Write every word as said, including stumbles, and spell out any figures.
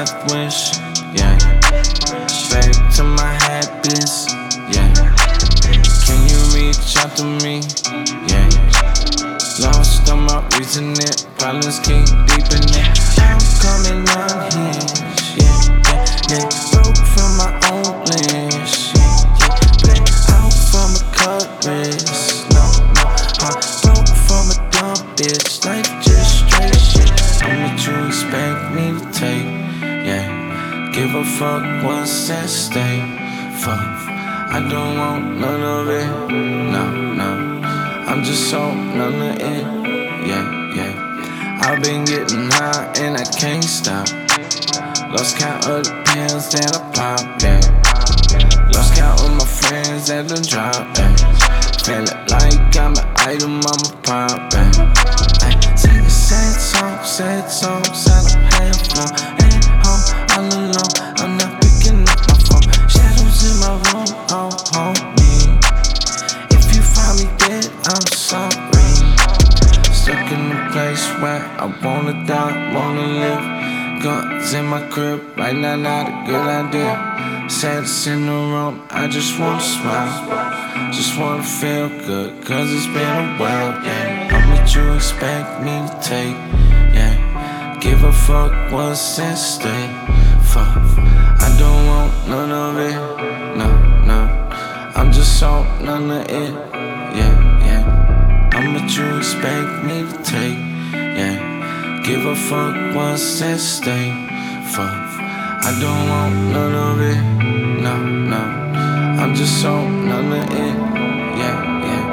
death wish, yeah. Back to my habits, yeah. Can you reach out to me, yeah. Lost on my reasoning, problems keep deepening. I'm coming unhinged, yeah, yeah, yeah. Broke from my own lens, yeah, yeah. Black out from a cut wrist, no, no. Heart broke from a dumb bitch, life just straight shit. I'm what you expect me to take, yeah. Give a fuck what's at stake, fuck. I don't want none of it, no, no. I'm just so none of it, yeah, yeah. I've been getting high and I can't stop. Lost count of the pills that I pop, yeah. Lost count of my friends that done drop, yeah. Feeling like I'm an item, I'm a pop, yeah. Sing a sad song, sad song, sad half flow. At home, all alone, I'm not picking up my phone. Shadows in my room, oh, homie. If you find me dead, I'm sorry. Stuck in a place where I wanna die, wanna live. Guns in my crib, right now not a good idea. Sadness in the room, I just wanna smile. Just wanna feel good, cause it's been a while, yeah. I'm what you expect me to take, yeah. Give a fuck what's at stake, fuck. I don't want none of it, no, no. I'm just so none of it, yeah, yeah. I'm what you expect me to take, yeah. Give a fuck what's at stake, fuck. I don't want none of it, no, no. I'm just so none of it, yeah, yeah.